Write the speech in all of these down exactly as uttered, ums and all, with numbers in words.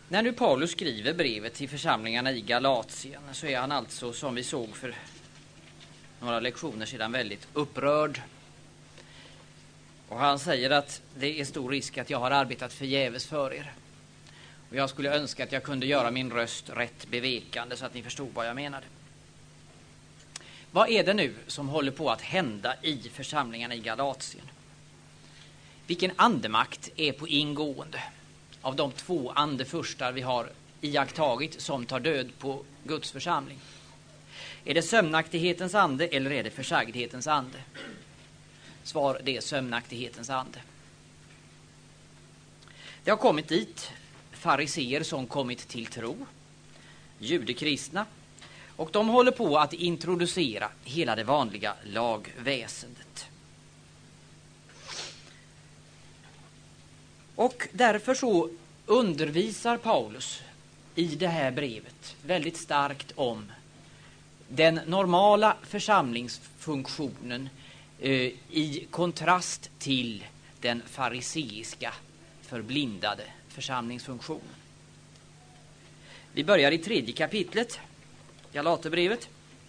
När nu Paulus skriver brevet till församlingarna i Galatien så är han alltså, som vi såg för några lektioner sedan, väldigt upprörd. Och han säger att det är stor risk att jag har arbetat förgäves för er. Och jag skulle önska att jag kunde göra min röst rätt bevekande så att ni förstod vad jag menade. Vad är det nu som håller på att hända i församlingarna i Galatien? Vilken andemakt är på ingående av de två andefurstar vi har iakttagit som tar död på Guds församling? Är det sömnaktighetens ande eller är det försagdhetens ande? Svar, det är sömnaktighetens ande. Det har kommit dit fariseer som kommit till tro, judekristna, och de håller på att introducera hela det vanliga lagväsendet. Och därför så undervisar Paulus i det här brevet väldigt starkt om den normala församlingsfunktionen eh, i kontrast till den fariseiska förblindade församlingsfunktionen. Vi börjar i tredje kapitlet, Galaterbrevet.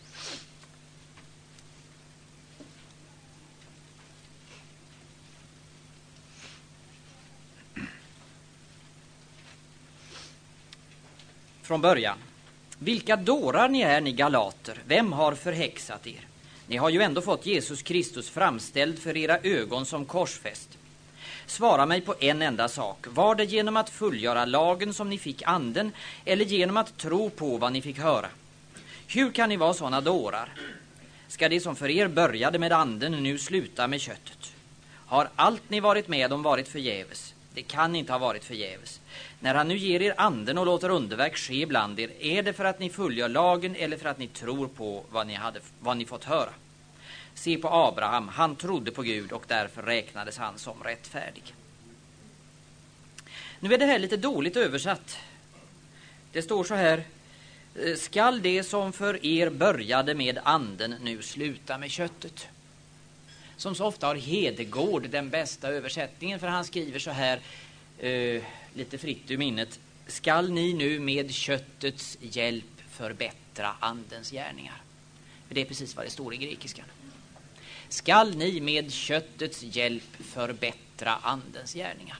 Från början. Vilka dårar ni är, ni galater. Vem har förhäxat er? Ni har ju ändå fått Jesus Kristus framställd för era ögon som korsfäst. Svara mig på en enda sak. Var det genom att fullgöra lagen som ni fick anden, eller genom att tro på vad ni fick höra? Hur kan ni vara sådana dårar? Ska det som för er började med anden nu sluta med köttet? Har allt ni varit med om varit förgäves? Det kan inte ha varit förgäves. När han nu ger er anden och låter underverk ske bland er, är det för att ni fullgör lagen eller för att ni tror på vad ni, hade, vad ni fått höra? Se på Abraham, han trodde på Gud och därför räknades han som rättfärdig. Nu är det här lite dåligt översatt. Det står så här: skall det som för er började med anden nu sluta med köttet? Som så ofta har Hedegård den bästa översättningen, för han skriver så här, eh, lite fritt ur minnet: skall ni nu med köttets hjälp förbättra andens gärningar? För det är precis vad det står i grekiskan. Skall ni med köttets hjälp förbättra andens gärningar?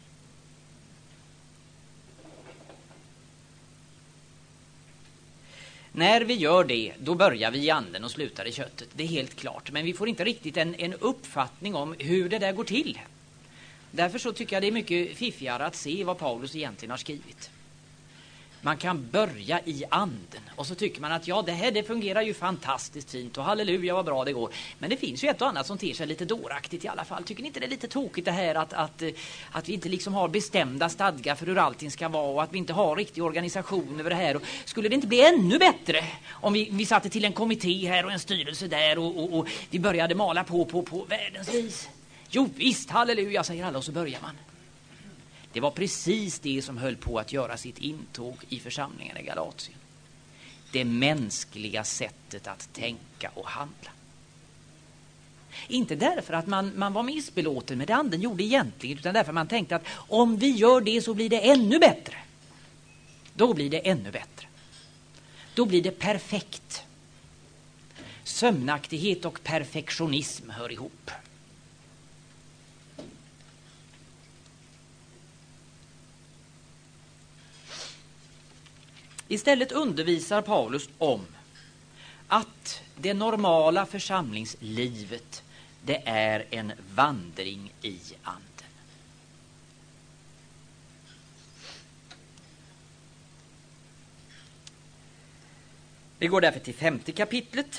När vi gör det, då börjar vi i anden och slutar i köttet. Det är helt klart. Men vi får inte riktigt en, en uppfattning om hur det där går till. Därför så tycker jag det är mycket fiffigare att se vad Paulus egentligen har skrivit. Man kan börja i anden och så tycker man att ja, det här det fungerar ju fantastiskt fint och halleluja vad bra det går. Men det finns ju ett och annat som ter sig lite dåraktigt i alla fall. Tycker ni inte det är lite tokigt det här att, att, att vi inte liksom har bestämda stadgar för hur allting ska vara och att vi inte har riktig organisation över det här? Och skulle det inte bli ännu bättre om vi, vi satte till en kommitté här och en styrelse där och, och, och vi började mala på, på, på världens vis? Jo visst, halleluja säger alla och så börjar man. Det var precis det som höll på att göra sitt intåg i församlingen i Galatien. Det mänskliga sättet att tänka och handla. Inte därför att man, man var missbelåten med det anden gjorde egentligen, utan därför att man tänkte att om vi gör det så blir det ännu bättre. Då blir det ännu bättre. Då blir det perfekt. Sömnaktighet och perfektionism hör ihop. Istället undervisar Paulus om att det normala församlingslivet, det är en vandring i anden. Vi går därför till femte kapitlet.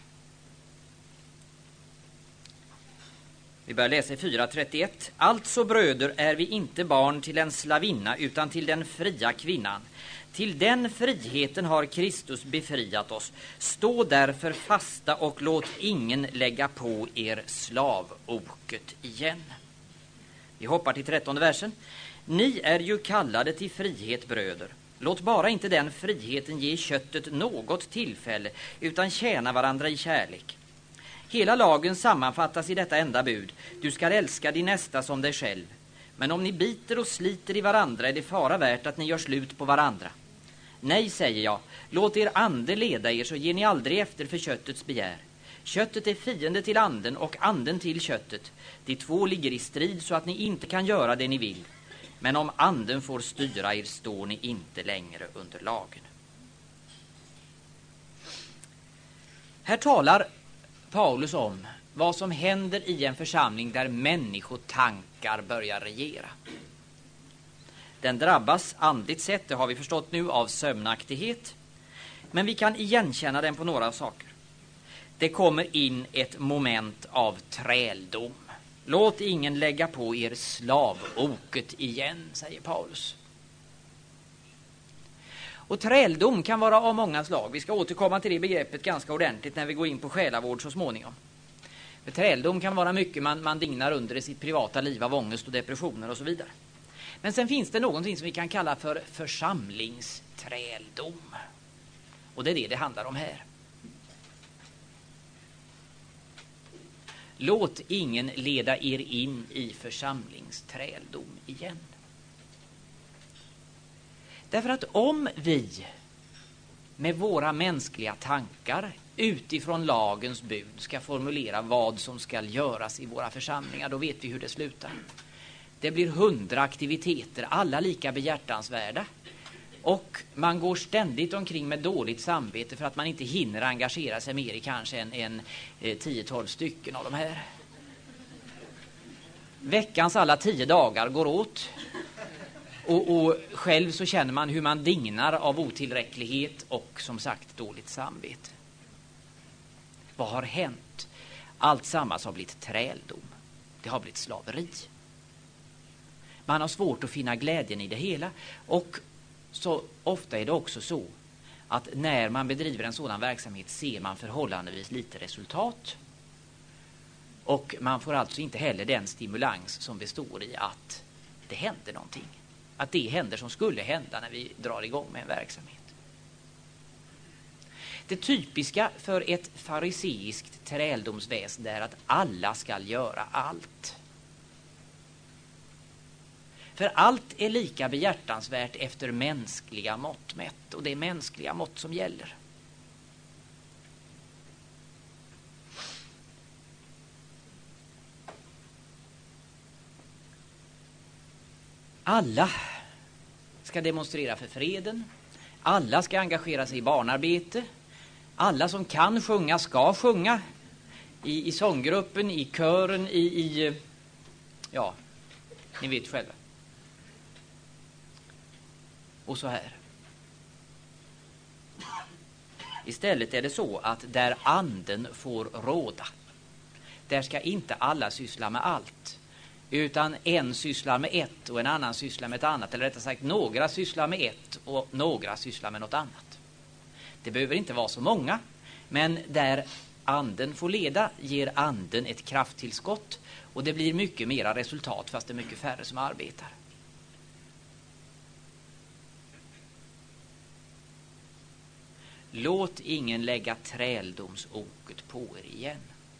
Vi börjar läsa i fyra trettioett. Alltså bröder är vi inte barn till en slavinna utan till den fria kvinnan. Till den friheten har Kristus befriat oss. Stå därför fasta och låt ingen lägga på er slavoket igen. Vi hoppar till trettonde versen. Ni är ju kallade till frihet, bröder. Låt bara inte den friheten ge köttet något tillfälle, utan tjäna varandra i kärlek. Hela lagen sammanfattas i detta enda bud. Du ska älska din nästa som dig själv. Men om ni biter och sliter i varandra är det fara värt att ni gör slut på varandra. Nej, säger jag, låt er ande leda er, så ger ni aldrig efter för köttets begär. Köttet är fiende till anden och anden till köttet. De två ligger i strid så att ni inte kan göra det ni vill. Men om anden får styra er står ni inte längre under lagen. Här talar Paulus om vad som händer i en församling där människotankar börjar regera. Den drabbas andligt sett, det har vi förstått nu, av sömnaktighet. Men vi kan igenkänna den på några saker. Det kommer in ett moment av träldom. Låt ingen lägga på er slavoket igen, säger Paulus. Och träldom kan vara av många slag. Vi ska återkomma till det begreppet ganska ordentligt när vi går in på själavård så småningom. För träldom kan vara mycket man, man dignar under i sitt privata liv av ångest och depressioner och så vidare. Men sen finns det någonting som vi kan kalla för församlingsträldom. Och det är det det handlar om här. Låt ingen leda er in i församlingsträldom igen. Därför att om vi med våra mänskliga tankar utifrån lagens bud ska formulera vad som ska göras i våra församlingar, då vet vi hur det slutar. Det blir hundra aktiviteter, alla lika behjärtansvärda. Och man går ständigt omkring med dåligt samvete för att man inte hinner engagera sig mer i kanske en, en eh, tio tolv stycken av de här. Veckans alla tio dagar går åt. Och, och själv så känner man hur man dignar av otillräcklighet och som sagt dåligt samvete. Vad har hänt? Allt sammans har blivit träldom. Det har blivit slaveri. Man har svårt att finna glädjen i det hela. Och så ofta är det också så att när man bedriver en sådan verksamhet ser man förhållandevis lite resultat. Och man får alltså inte heller den stimulans som består i att det händer någonting. Att det händer som skulle hända när vi drar igång med en verksamhet. Det typiska för ett fariseiskt träldomsväsende är att alla ska göra allt. För allt är lika behjärtansvärt efter mänskliga mått mätt. Och det är mänskliga mått som gäller. Alla ska demonstrera för freden. Alla ska engagera sig i barnarbete. Alla som kan sjunga ska sjunga. I, i sånggruppen, i kören, i, i... Ja, ni vet själva. Och så här. Istället är det så att där anden får råda, där ska inte alla syssla med allt. Utan en sysslar med ett och en annan sysslar med ett annat. Eller rättare sagt, några sysslar med ett och några sysslar med något annat. Det behöver inte vara så många. Men där anden får leda ger anden ett krafttillskott. Och det blir mycket mera resultat fast det är mycket färre som arbetar. Låt ingen lägga träldomsoket på er igen.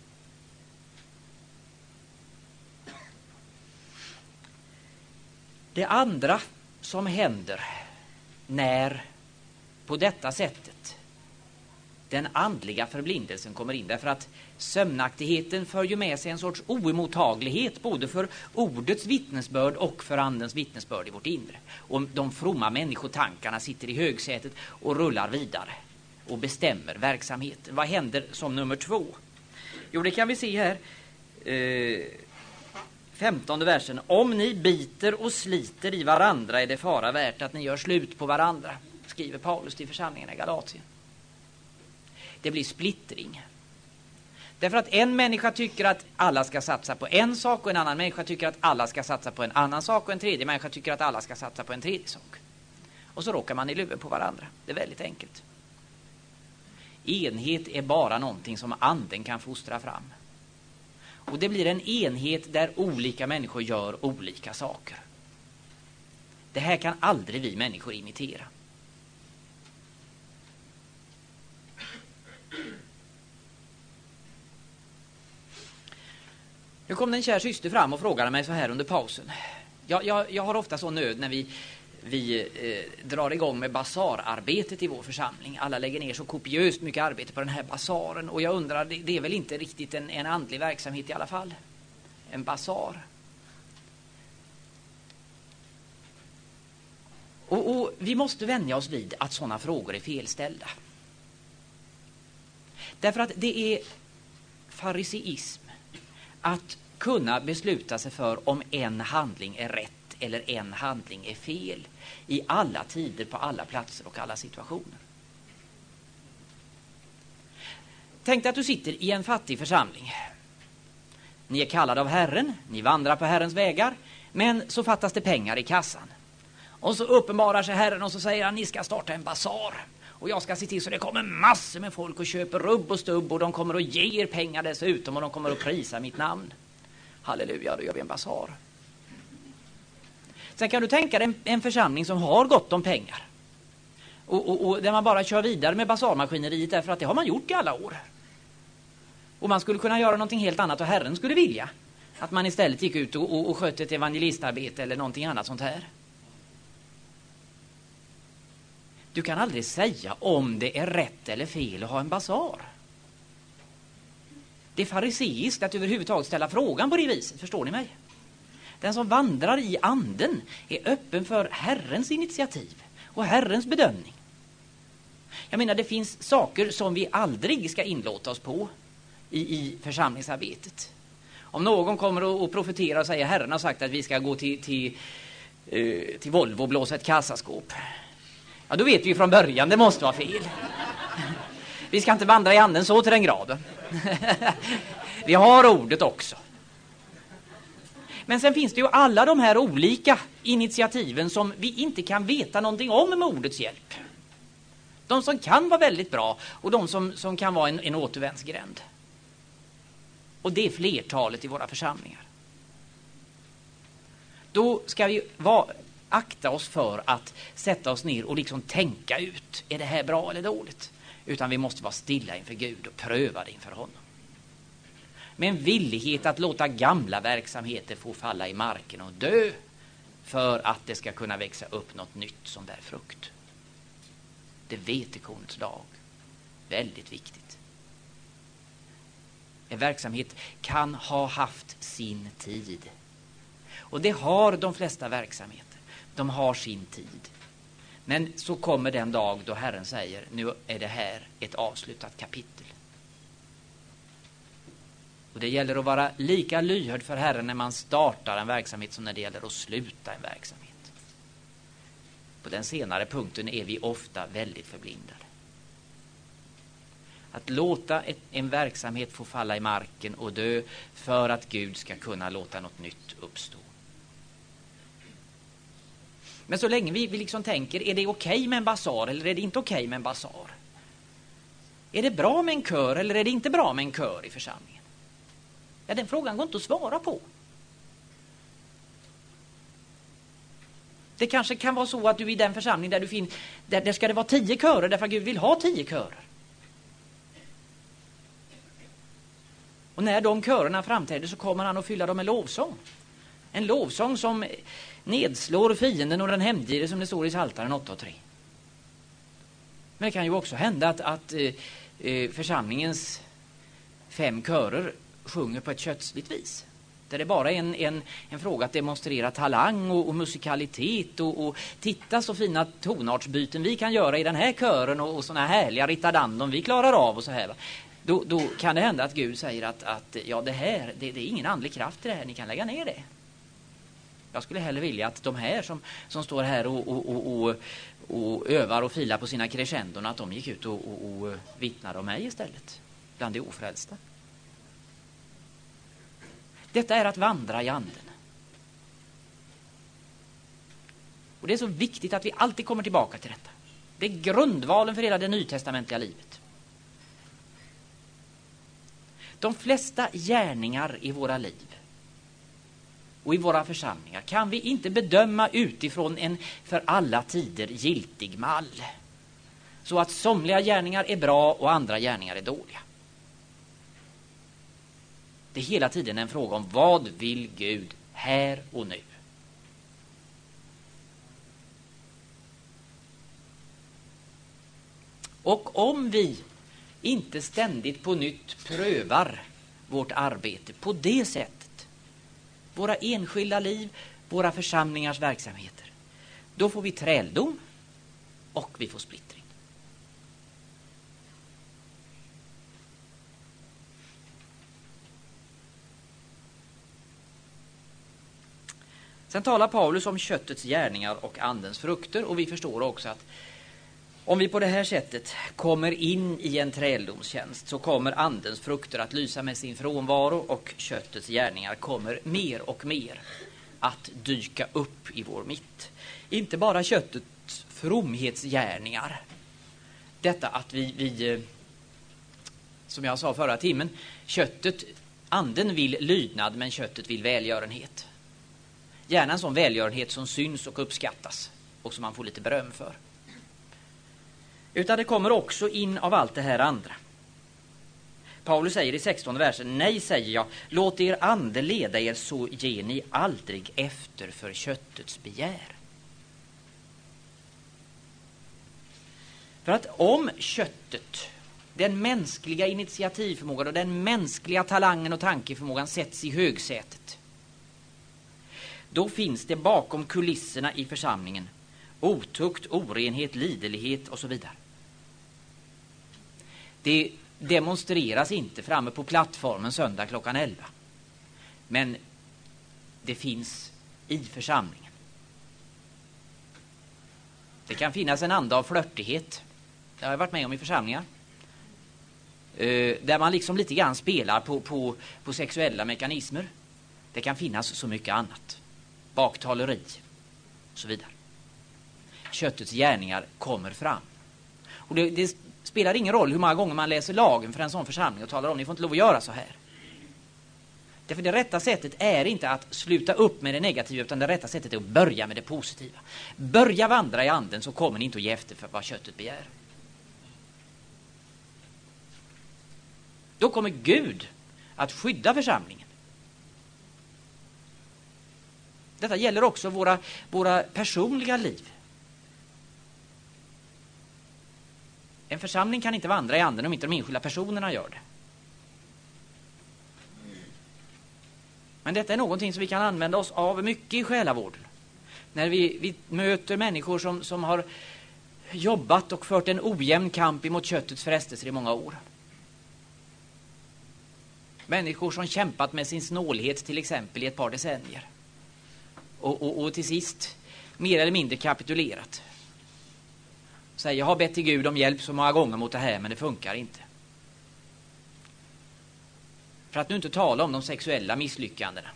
Det andra som händer när på detta sättet den andliga förblindelsen kommer in, därför att sömnaktigheten för ju med sig en sorts oemottaglighet både för ordets vittnesbörd och för andens vittnesbörd i vårt inre. Och de fromma människotankarna sitter i högsätet och rullar vidare och bestämmer verksamheten. Vad händer som nummer två? Jo, det kan vi se här. Eh, femtonde versen. Om ni biter och sliter i varandra är det fara värt att ni gör slut på varandra, skriver Paulus till församlingen i Galatien. Det blir splittring. Därför att en människa tycker att alla ska satsa på en sak och en annan människa tycker att alla ska satsa på en annan sak och en tredje människa tycker att alla ska satsa på en tredje sak. Och så råkar man i luven på varandra. Det är väldigt enkelt. Enhet är bara någonting som anden kan fostra fram. Och det blir en enhet där olika människor gör olika saker. Det här kan aldrig vi människor imitera. Nu kom en kär syster fram och frågade mig så här under pausen. Jag, jag, jag har ofta så nöd när vi, vi eh, drar igång med basararbetet i vår församling. Alla lägger ner så kopiöst mycket arbete på den här basaren. Och jag undrar, det, det är väl inte riktigt en, en andlig verksamhet i alla fall? En basar. Och, och vi måste vänja oss vid att sådana frågor är felställda. Därför att det är fariseism att kunna besluta sig för om en handling är rätt eller en handling är fel i alla tider, på alla platser och alla situationer. Tänk dig att du sitter i en fattig församling. Ni är kallade av Herren, ni vandrar på Herrens vägar, men så fattas det pengar i kassan. Och så uppenbarar sig Herren och så säger han, ni ska starta en basar. Och jag ska se till så det kommer massor med folk och köper rubb och stubb, och de kommer att ge er pengar dessutom, och de kommer att prisa mitt namn. Halleluja, då gör vi en basar. Sen kan du tänka dig en, en församling som har gott om pengar. Och, och, och där man bara kör vidare med basarmaskineriet, därför att det har man gjort i alla år. Och man skulle kunna göra någonting helt annat, och Herren skulle vilja att man istället gick ut och, och, och skötte ett evangelistarbete eller någonting annat sånt här. Du kan aldrig säga om det är rätt eller fel att ha en basar. Det är fariseiskt att överhuvudtaget ställa frågan på det viset, förstår ni mig? Den som vandrar i anden är öppen för Herrens initiativ och Herrens bedömning. Jag menar, det finns saker som vi aldrig ska inlåta oss på i, i församlingsarbetet. Om någon kommer och, och profeterar och säger Herren har sagt att vi ska gå till, till, uh, till Volvo och blåsa ett kassaskåp. Ja, då vet vi från början, det måste vara fel. Vi ska inte vandra i anden så till den graden. Vi har ordet också. Men sen finns det ju alla de här olika initiativen som vi inte kan veta någonting om med ordets hjälp. De som kan vara väldigt bra och de som, som kan vara en, en återvändsgränd. Och det är flertalet i våra församlingar. Då ska vi vara, akta oss för att sätta oss ner och liksom tänka ut, är det här bra eller dåligt? Utan vi måste vara stilla inför Gud och pröva det inför honom. Med en villighet att låta gamla verksamheter få falla i marken och dö, för att det ska kunna växa upp något nytt som bär frukt. Det vetekornets dag. Väldigt viktigt. En verksamhet kan ha haft sin tid. Och det har de flesta verksamheter. De har sin tid. Men så kommer den dag då Herren säger, nu är det här ett avslutat kapitel. Och det gäller att vara lika lyhörd för Herren när man startar en verksamhet som när det gäller att sluta en verksamhet. På den senare punkten är vi ofta väldigt förblindade. Att låta ett, en verksamhet få falla i marken och dö för att Gud ska kunna låta något nytt uppstå. Men så länge vi, vi liksom tänker, är det okej okay med en basar eller är det inte okej okay med en basar? Är det bra med en kör eller är det inte bra med en kör i församlingen? Ja, den frågan går inte att svara på. Det kanske kan vara så att du i den församling där du finns, där, där ska det vara tio körer därför att Gud vill ha tio körer. Och när de körerna framträder så kommer han att fylla dem med lovsång. En lovsång som nedslår fienden och den hämndgire, som det står i Psaltaren åtta och tre. Men det kan ju också hända att, att eh, församlingens fem körer sjunger på ett kötsligt vis. Där det bara är en, en, en fråga att demonstrera talang och, och musikalitet och, och titta så fina tonartsbyten vi kan göra i den här kören och, och såna härliga ritardandon vi klarar av och så här. Då, då kan det hända att Gud säger att, att ja, det här, det, det är ingen andlig kraft i det här, ni kan lägga ner det. Jag skulle hellre vilja att de här som, som står här och, och, och, och, och övar och filar på sina crescendon, att de gick ut och, och, och vittnade om mig istället, bland de ofrälsta. Detta är att vandra i anden. Och det är så viktigt att vi alltid kommer tillbaka till detta. Det är grundvalen för hela det nytestamentliga livet. De flesta gärningar i våra liv och i våra församlingar kan vi inte bedöma utifrån en för alla tider giltig mall. Så att somliga gärningar är bra och andra gärningar är dåliga. Det är hela tiden en fråga om vad vill Gud här och nu. Och om vi inte ständigt på nytt prövar vårt arbete på det sättet, våra enskilda liv, våra församlingars verksamheter, då får vi träldom och vi får splittring. Sen talar Paulus om köttets gärningar och andens frukter, och vi förstår också att om vi på det här sättet kommer in i en träldomstjänst så kommer andens frukter att lysa med sin frånvaro och köttets gärningar kommer mer och mer att dyka upp i vår mitt. Inte bara köttets fromhetsgärningar. Detta att vi, vi som jag sa förra timmen, köttet, anden vill lydnad men köttet vill välgörenhet. Gärna en sån välgörenhet som syns och uppskattas och som man får lite beröm för. Utan det kommer också in av allt det här andra. Paulus säger i sextonde versen: nej, säger jag, låt er ande leda er, så ger ni aldrig efter för köttets begär. För att om köttet, den mänskliga initiativförmågan och den mänskliga talangen och tankeförmågan sätts i högsätet, då finns det bakom kulisserna i församlingen otukt, orenhet, liderlighet och så vidare. Det demonstreras inte framme på plattformen söndag klockan elva. Men det finns i församlingen. Det kan finnas en anda av flörtighet. Det har jag varit med om i församlingar. Där man liksom lite grann spelar på, på, på sexuella mekanismer. Det kan finnas så mycket annat. Baktaleri och så vidare. Köttets gärningar kommer fram. Och det, det spelar ingen roll hur många gånger man läser lagen för en sån församling och talar om ni får inte lov att göra så här. Därför det rätta sättet är inte att sluta upp med det negativa, utan det rätta sättet är att börja med det positiva. Börja vandra i anden, så kommer ni inte att ge efter för vad köttet begär. Då kommer Gud att skydda församlingen. Detta gäller också våra, våra personliga liv. En församling kan inte vandra i anden om inte de enskilda personerna gör det. Men detta är någonting som vi kan använda oss av mycket i själavården. När vi, vi möter människor som, som har jobbat och fört en ojämn kamp emot köttets frestelser i många år. Människor som kämpat med sin snålhet till exempel i ett par decennier. Och, och, och till sist mer eller mindre kapitulerat. Säger, jag har bett till Gud om hjälp så många gånger mot det här, men det funkar inte. För att nu inte tala om de sexuella misslyckandena.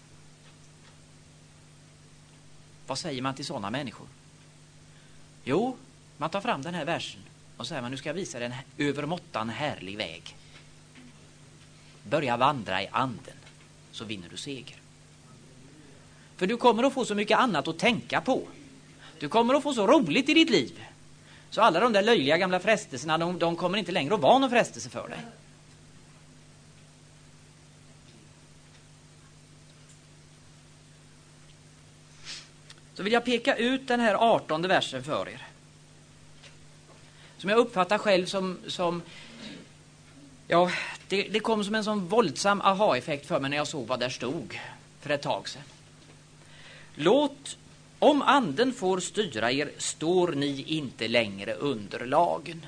Vad säger man till sådana människor? Jo, man tar fram den här versen och säger man, nu ska jag visa dig en övermåttan härlig väg. Börja vandra i anden, så vinner du seger. För du kommer att få så mycket annat att tänka på. Du kommer att få så roligt i ditt liv. Så alla de där löjliga gamla frestelserna, de, de kommer inte längre att vara någon frestelse för dig. Så vill jag peka ut den här artonde versen för er. Som jag uppfattar själv som, som ja, det, det kom som en sån våldsam aha-effekt för mig när jag såg vad där stod för ett tag sedan. Låt, om anden får styra er, står ni inte längre under lagen.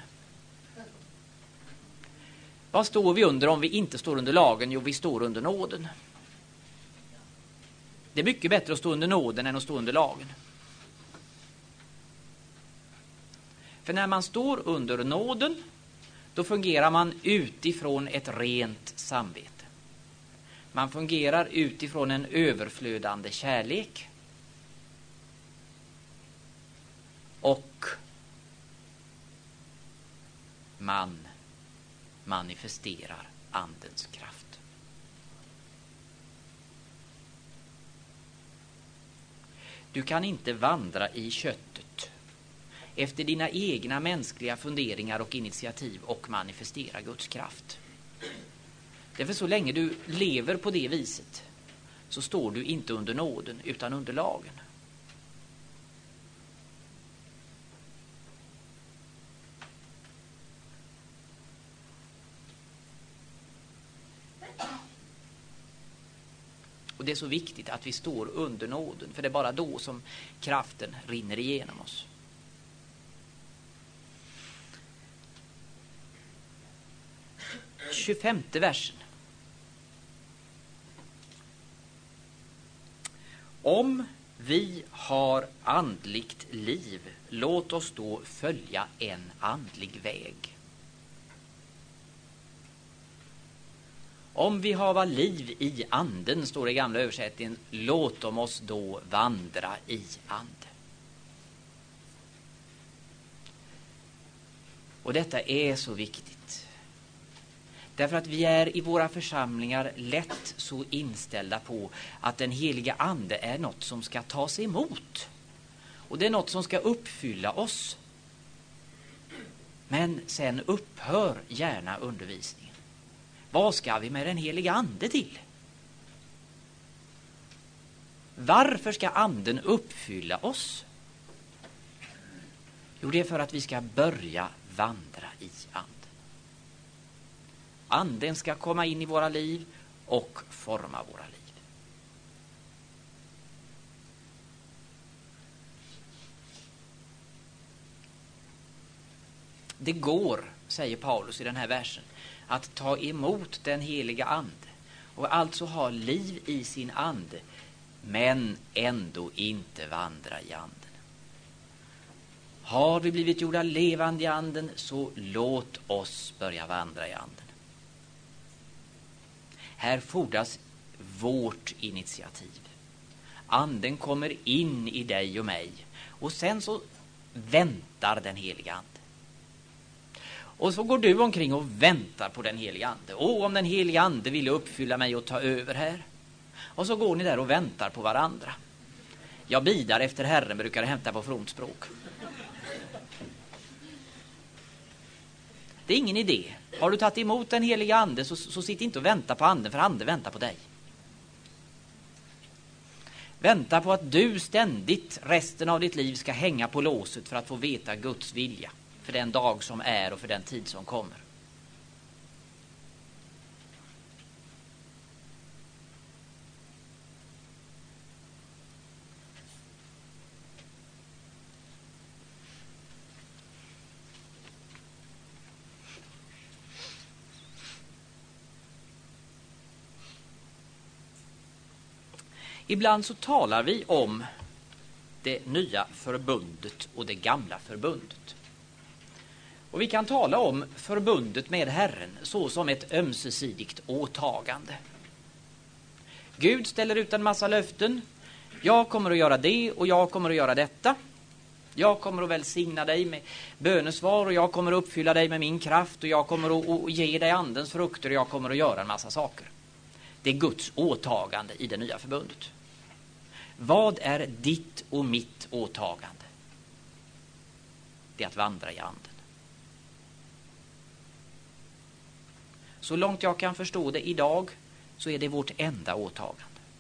Vad står vi under om vi inte står under lagen? Jo, vi står under nåden. Det är mycket bättre att stå under nåden än att stå under lagen. För när man står under nåden, då fungerar man utifrån ett rent samvete. Man fungerar utifrån en överflödande kärlek. Och man manifesterar andens kraft. Du kan inte vandra i köttet efter dina egna mänskliga funderingar och initiativ och manifestera Guds kraft. Därför så länge du lever på det viset så står du inte under nåden utan under lagen. Och det är så viktigt att vi står under nåden, för det är bara då som kraften rinner igenom oss. tjugofemte versen. Om vi har andligt liv, låt oss då följa en andlig väg. Om vi har liv i anden, står det i gamla översättningen, låt oss då vandra i ande. Och detta är så viktigt. Därför att vi är i våra församlingar lätt så inställda på att den heliga ande är något som ska tas emot. Och det är något som ska uppfylla oss. Men sen upphör gärna undervisningen. Vad ska vi med den heliga ande till? Varför ska anden uppfylla oss? Jo, det är för att vi ska börja vandra i anden. Anden ska komma in i våra liv och forma våra liv. Det går, säger Paulus i den här versen, att ta emot den heliga ande och alltså ha liv i sin ande, men ändå inte vandra i anden. Har vi blivit gjorda levande i anden, så låt oss börja vandra i anden. Här fordras vårt initiativ. Anden kommer in i dig och mig, och sen så väntar den heliga ande. Och så går du omkring och väntar på den heliga ande. Och om den heliga ande ville uppfylla mig och ta över här. Och så går ni där och väntar på varandra. Jag bidar efter Herren, brukar det hämta på fromt språk. Det är ingen idé. Har du tagit emot den heliga ande, så, så sitt inte och vänta på anden, för anden väntar på dig. Vänta på att du ständigt resten av ditt liv ska hänga på låset för att få veta Guds vilja för den dag som är och för den tid som kommer. Ibland så talar vi om det nya förbundet och det gamla förbundet. Och vi kan tala om förbundet med Herren så som ett ömsesidigt åtagande. Gud ställer ut en massa löften. Jag kommer att göra det och jag kommer att göra detta. Jag kommer att välsigna dig med bönesvar och jag kommer att uppfylla dig med min kraft och jag kommer att ge dig andens frukter och jag kommer att göra en massa saker. Det är Guds åtagande i det nya förbundet. Vad är ditt och mitt åtagande? Det är att vandra i anden. Så långt jag kan förstå det idag så är det vårt enda åtagande.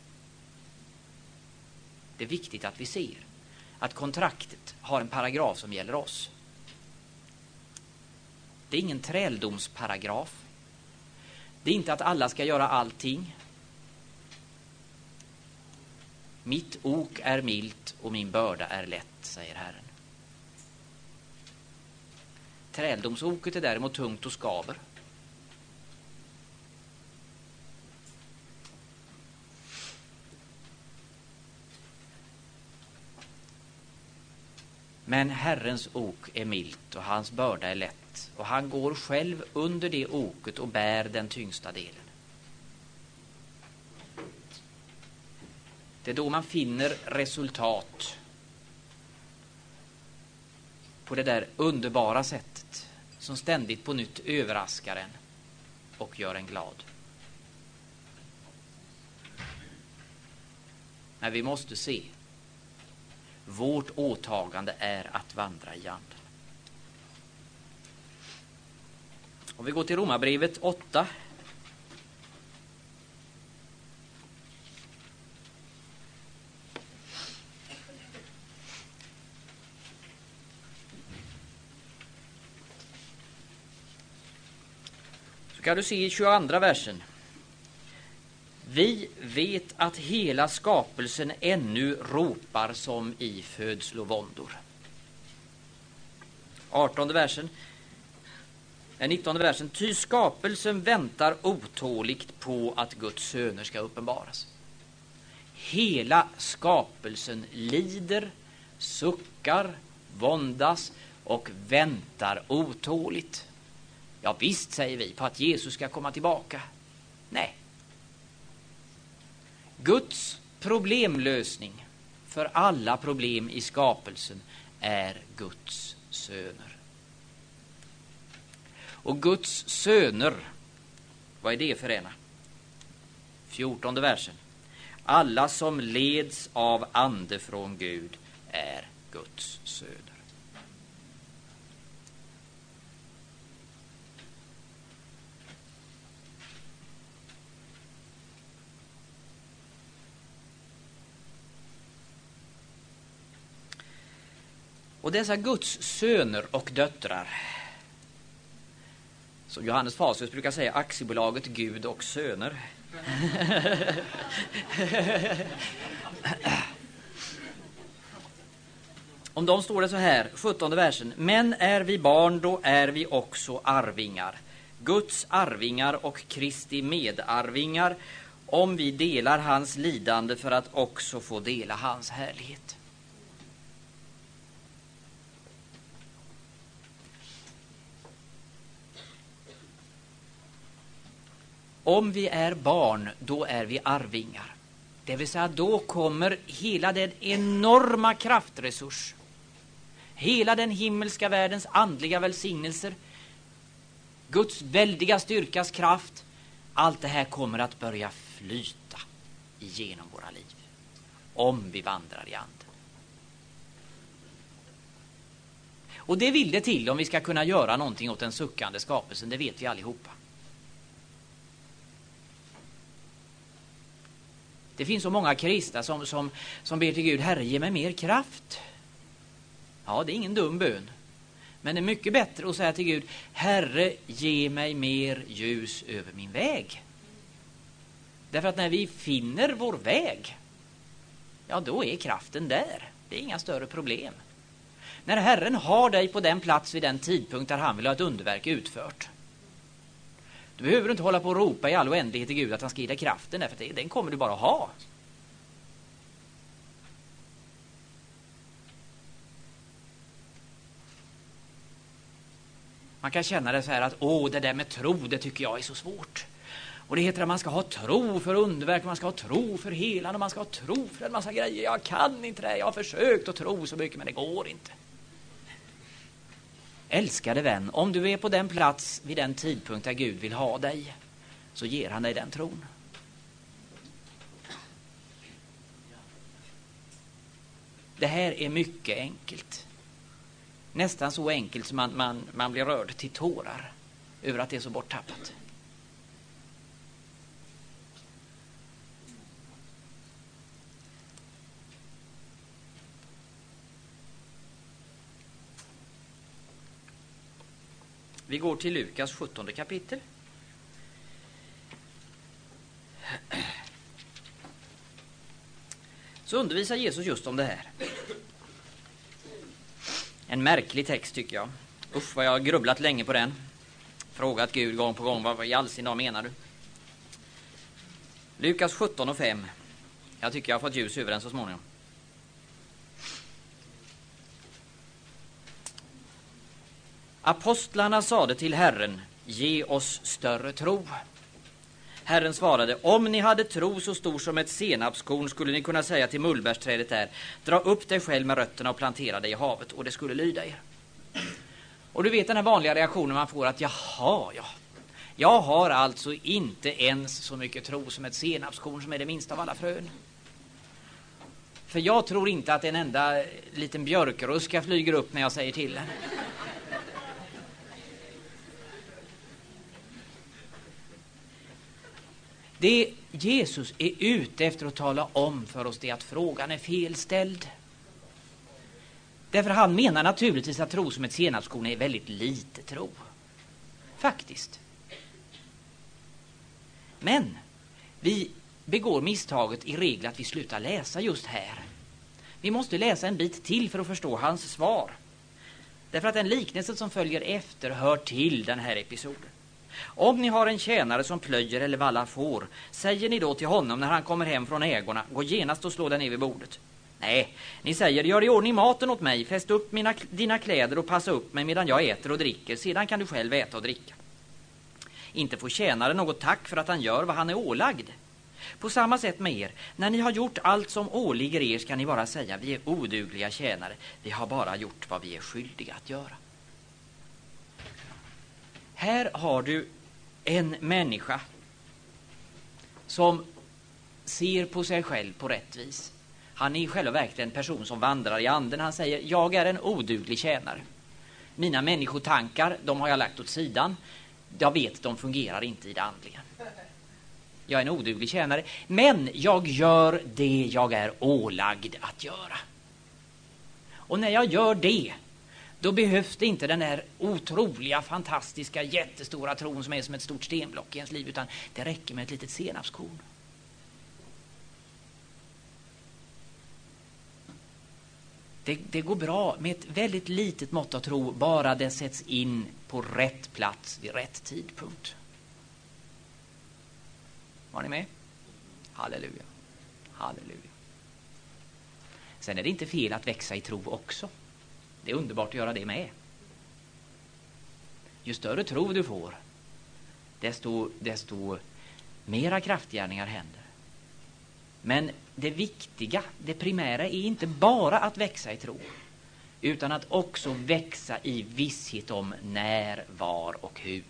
Det är viktigt att vi ser att kontraktet har en paragraf som gäller oss. Det är ingen träldomsparagraf. Det är inte att alla ska göra allting. Mitt ok är milt och min börda är lätt, säger Herren. Träldomsoket är däremot tungt och skaver. Men Herrens ok är milt och hans börda är lätt. Och han går själv under det oket och bär den tyngsta delen. Det är då man finner resultat på det där underbara sättet som ständigt på nytt överraskar en och gör en glad. Men vi måste se. Vårt åtagande är att vandra i anden. Om vi går till Romarbrevet åtta. Så kan du se i tjugoandra versen. Vi vet att hela skapelsen ännu ropar som i födslovåndor. artonde versen. nittonde versen. Ty skapelsen väntar otåligt på att Guds söner ska uppenbaras. Hela skapelsen lider, suckar, våndas och väntar otåligt. Ja visst, säger vi, på att Jesus ska komma tillbaka. Nej. Guds problemlösning för alla problem i skapelsen är Guds söner. Och Guds söner, vad är det för ena? fjortonde versen. Alla som leds av ande från Gud är Guds söner. Och dessa Guds söner och döttrar, som Johannes Fasius brukar säga, aktiebolaget Gud och söner. Om de står det så här, sjuttonde versen. Men är vi barn, då är vi också arvingar. Guds arvingar och Kristi medarvingar, om vi delar hans lidande för att också få dela hans härlighet. Om vi är barn, då är vi arvingar. Det vill säga, då kommer hela den enorma kraftresurs, hela den himmelska världens andliga välsignelser, Guds väldiga styrkas kraft, allt det här kommer att börja flyta igenom våra liv, om vi vandrar i anden. Och det vill det till om vi ska kunna göra någonting åt den suckande skapelsen, det vet vi allihopa. Det finns så många kristna som, som, som ber till Gud, Herre, ge mig mer kraft. Ja, det är ingen dum bön. Men det är mycket bättre att säga till Gud, Herre, ge mig mer ljus över min väg. Därför att när vi finner vår väg, ja, då är kraften där. Det är inga större problem. När Herren har dig på den plats vid den tidpunkt där han vill ha ett underverk utfört, du behöver inte hålla på och ropa i all oändlighet till Gud att han ska ge dig kraften, därför att det, den kommer du bara att ha. Man kan känna det så här att åh, det där med tro, det tycker jag är så svårt. Och det heter att man ska ha tro för underverk, man ska ha tro för helan och man ska ha tro för en massa grejer. Jag kan inte det, jag har försökt att tro så mycket men det går inte. Älskade vän, om du är på den plats vid den tidpunkt där Gud vill ha dig, så ger han dig den tron. Det här är mycket enkelt. Nästan så enkelt som man, man, man blir rörd till tårar över att det är så borttappat. Vi går till Lukas sjuttonde kapitel. Så undervisar Jesus just om det här. En märklig text tycker jag. Usch, vad jag har grubblat länge på den. Frågat Gud gång på gång, vad i all sin dag menar du? Lukas sjutton och fem. Jag tycker jag har fått ljus över den så småningom. Apostlarna sade till Herren, ge oss större tro. Herren svarade, om ni hade tro så stor som ett senapskorn skulle ni kunna säga till mullbärsträdet där, dra upp dig själv med rötterna och plantera dig i havet, och det skulle lyda er. Och du vet den här vanliga reaktionen man får, att jaha, ja. Jag har alltså inte ens så mycket tro som ett senapskorn som är det minsta av alla frön. För jag tror inte att en enda liten björkruska flyger upp när jag säger till den. Det Jesus är ute efter att tala om för oss, det är att frågan är felställd. Därför han menar naturligtvis att tro som ett senapskorn är väldigt lite tro. Faktiskt. Men vi begår misstaget i regel att vi slutar läsa just här. Vi måste läsa en bit till för att förstå hans svar. Därför att den liknelse som följer efter hör till den här episoden. Om ni har en tjänare som plöjer eller vallar får, säger ni då till honom när han kommer hem från ägorna, gå genast och slå den ner vid bordet? Nej, ni säger, gör i ordning maten åt mig, fäst upp mina, dina kläder och passa upp mig medan jag äter och dricker, sedan kan du själv äta och dricka. Inte får tjänaren något tack för att han gör vad han är ålagd. På samma sätt med er, när ni har gjort allt som åligger er ska ni bara säga, vi är odugliga tjänare, vi har bara gjort vad vi är skyldiga att göra. Här har du en människa som ser på sig själv på rätt vis. Han är i själva verket en person som vandrar i anden. Han säger, jag är en oduglig tjänare. Mina människotankar, de har jag lagt åt sidan. Jag vet, de fungerar inte i det andliga. Jag är en oduglig tjänare, men jag gör det jag är ålagd att göra. Och när jag gör det, då behövs det inte den här otroliga, fantastiska, jättestora tron som är som ett stort stenblock i ens liv, utan det räcker med ett litet senapskorn. Det, det går bra med ett väldigt litet mått av tro, bara det sätts in på rätt plats vid rätt tidpunkt. Var ni med? Halleluja. Halleluja. Sen är det inte fel att växa i tro också. Det är underbart att göra det med. Ju större tro du får, desto, desto mera kraftgärningar händer. Men det viktiga, det primära är inte bara att växa i tro, utan att också växa i visshet om när, var och hur.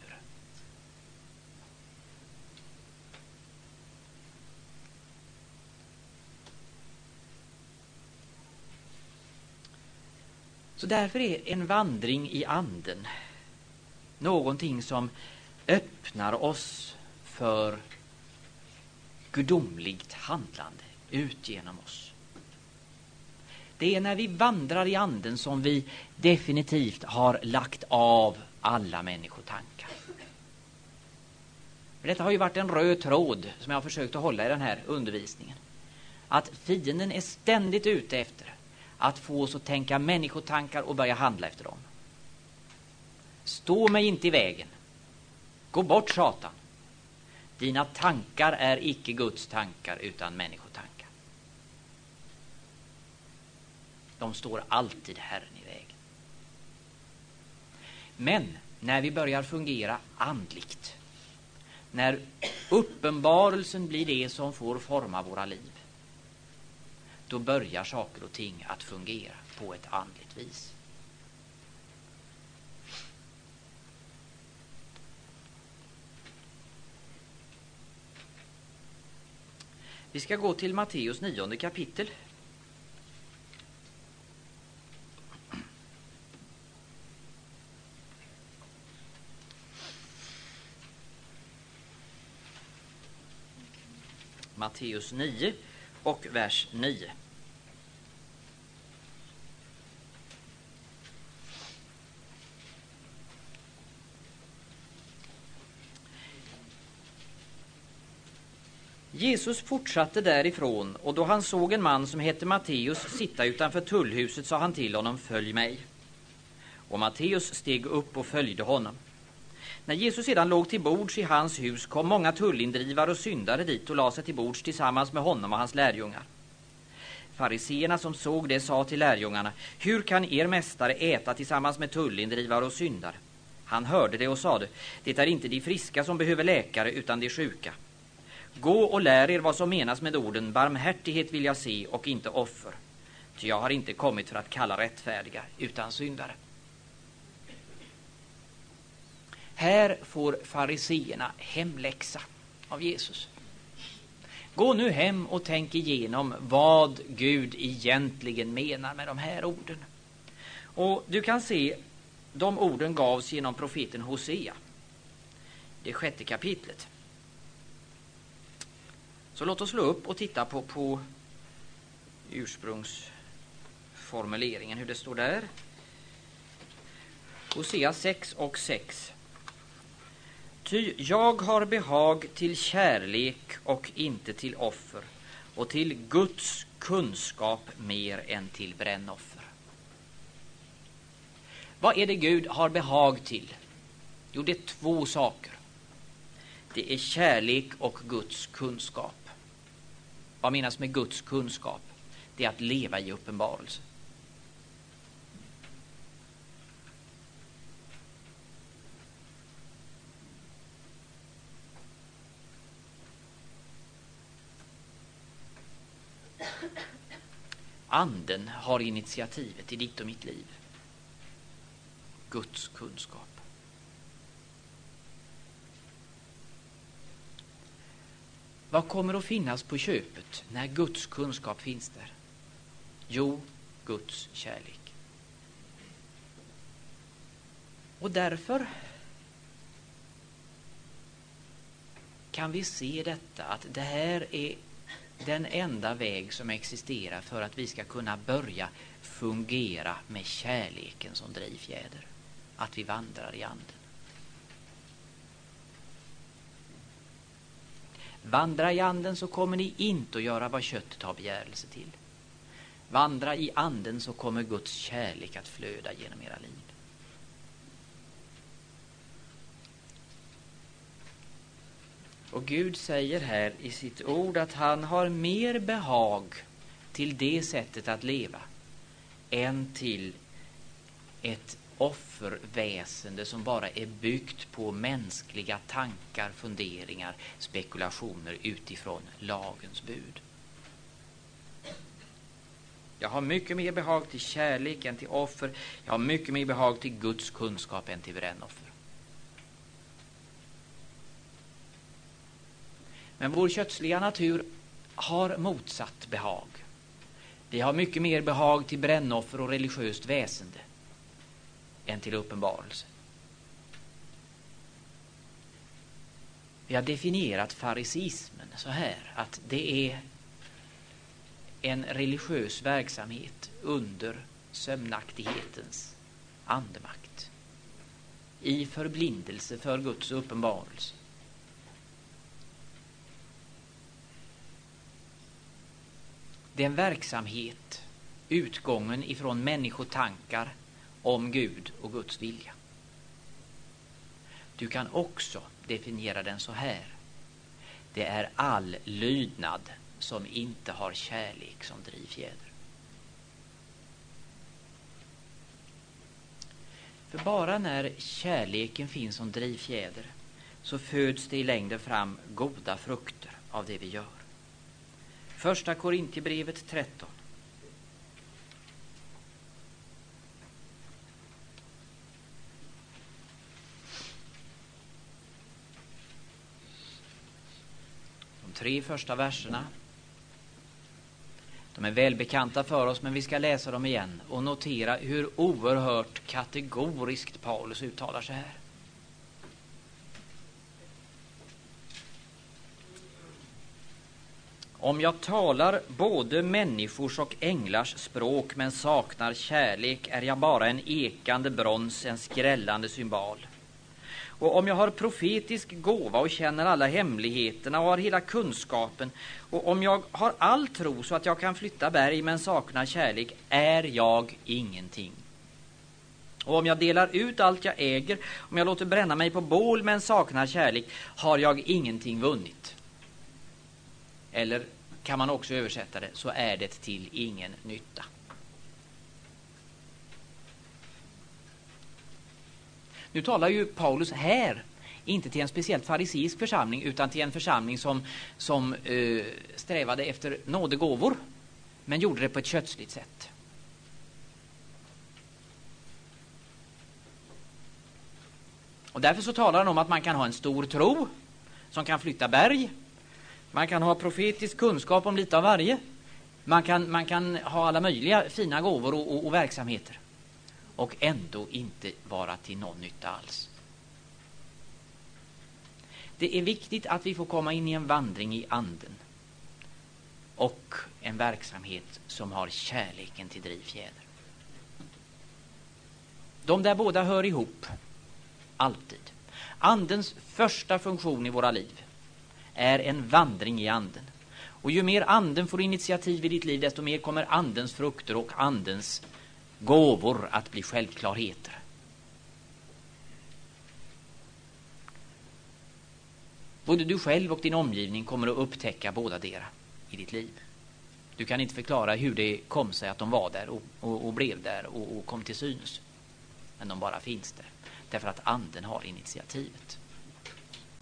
Så därför är en vandring i anden någonting som öppnar oss för gudomligt handlande ut genom oss. Det är när vi vandrar i anden som vi definitivt har lagt av alla människotankar. För detta har ju varit en röd tråd som jag har försökt att hålla i den här undervisningen. Att fienden är ständigt ute efter att få oss att tänka människotankar och börja handla efter dem. Stå mig inte i vägen. Gå bort, Satan. Dina tankar är icke Guds tankar utan människotankar. De står alltid Herren i vägen. Men när vi börjar fungera andligt, när uppenbarelsen blir det som får forma våra liv, då börjar saker och ting att fungera på ett andligt vis. Vi ska gå till Matteus nionde kapitel. Matteus nio och vers nio. Jesus fortsatte därifrån, och då han såg en man som hette Matteus sitta utanför tullhuset sa han till honom, följ mig. Och Matteus steg upp och följde honom. När Jesus sedan låg till bords i hans hus kom många tullindrivare och syndare dit och la sig till bords tillsammans med honom och hans lärjungar. Fariseerna som såg det sa till lärjungarna, hur kan er mästare äta tillsammans med tullindrivare och syndare? Han hörde det och sade, det är inte de friska som behöver läkare utan de sjuka. Gå och lär er vad som menas med orden, barmhärtighet vill jag se och inte offer. Ty jag har inte kommit för att kalla rättfärdiga utan syndare. Här får fariseerna hemläxa av Jesus. Gå nu hem och tänk igenom vad Gud egentligen menar med de här orden. Och du kan se, de orden gavs genom profeten Hosea. Det sjätte kapitlet. Så låt oss slå upp och titta på, på ursprungsformuleringen, hur det står där. Hosea sex och sex. Ty jag har behag till kärlek och inte till offer, och till Guds kunskap mer än till brännoffer. Vad är det Gud har behag till? Jo, det är två saker. Det är kärlek och Guds kunskap. Vad menas med Guds kunskap? Det är att leva i uppenbarelse. Anden har initiativet i ditt och mitt liv. Guds kunskap. Vad kommer att finnas på köpet när Guds kunskap finns där? Jo, Guds kärlek. Och därför kan vi se detta, att det här är den enda väg som existerar för att vi ska kunna börja fungera med kärleken som drivfjäder. Att vi vandrar i anden. Vandra i anden så kommer ni inte att göra vad köttet har begärelse till. Vandra i anden så kommer Guds kärlek att flöda genom era liv. Och Gud säger här i sitt ord att han har mer behag till det sättet att leva än till ett offerväsende som bara är byggt på mänskliga tankar, funderingar, spekulationer utifrån lagens bud. Jag har mycket mer behag till kärlek än till offer. Jag har mycket mer behag till Guds kunskap än till brännoffer. Men vår kötsliga natur har motsatt behag. Vi har mycket mer behag till brännoffer och religiöst väsende än till uppenbarelse. Vi har definierat farisismen så här, att det är en religiös verksamhet under sömnaktighetens andemakt, i förblindelse för Guds uppenbarelse. Det är en verksamhet utgången ifrån människotankar om Gud och Guds vilja. Du kan också definiera den så här. Det är all lydnad som inte har kärlek som drivfjäder. För bara när kärleken finns som drivfjäder så föds det i längden fram goda frukter av det vi gör. Första Korintierbrevet tretton. De tre första verserna, de är välbekanta för oss, men vi ska läsa dem igen och notera hur oerhört kategoriskt Paulus uttalar sig här. Om jag talar både människors och änglars språk men saknar kärlek är jag bara en ekande brons, en skrällande symbol. Och om jag har profetisk gåva och känner alla hemligheterna och har hela kunskapen, och om jag har all tro så att jag kan flytta berg men saknar kärlek, är jag ingenting. Och om jag delar ut allt jag äger, om jag låter bränna mig på bål men saknar kärlek, har jag ingenting vunnit. Eller kan man också översätta det, så är det till ingen nytta. Nu talar ju Paulus här inte till en speciellt fariseisk församling utan till en församling som, som eh, strävade efter nådegåvor men gjorde det på ett kötsligt sätt. Och därför så talar han om att man kan ha en stor tro som kan flytta berg. Man kan ha profetisk kunskap om lite av varje. Man kan, man kan ha alla möjliga fina gåvor och, och, och verksamheter. Och ändå inte vara till någon nytta alls. Det är viktigt att vi får komma in i en vandring i anden. Och en verksamhet som har kärleken till drivfjäder. De där båda hör ihop. Alltid. Andens första funktion i våra liv är en vandring i anden. Och ju mer anden får initiativ i ditt liv, desto mer kommer andens frukter och andens gåvor att bli självklarheter. Både du själv och din omgivning kommer att upptäcka båda dera i ditt liv. Du kan inte förklara hur det kom sig att de var där och, och, och blev där och, och kom till synes. Men de bara finns där. Därför att anden har initiativet.